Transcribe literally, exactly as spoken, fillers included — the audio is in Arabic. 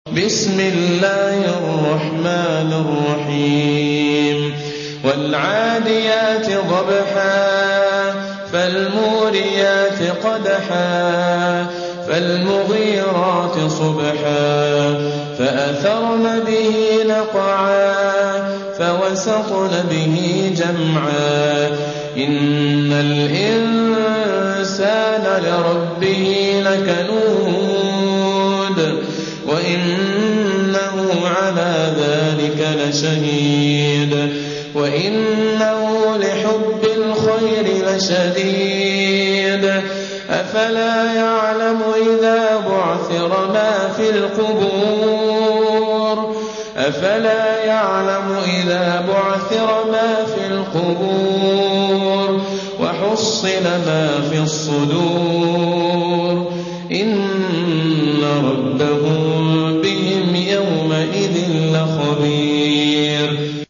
بسم الله الرحمن الرحيم والعاديات ضبحا فالموريات قدحا فالمغيرات صبحا فأثرن به نقعا فوسطن به جمعا إن الإنسان لربه لكنود وإنه على ذلك لشهيد وإنه لحب الخير لشديد أفلا يعلم إذا بعثر ما في القبور أفلا يعلم إذا بعثر ما في القبور وحصل ما في الصدور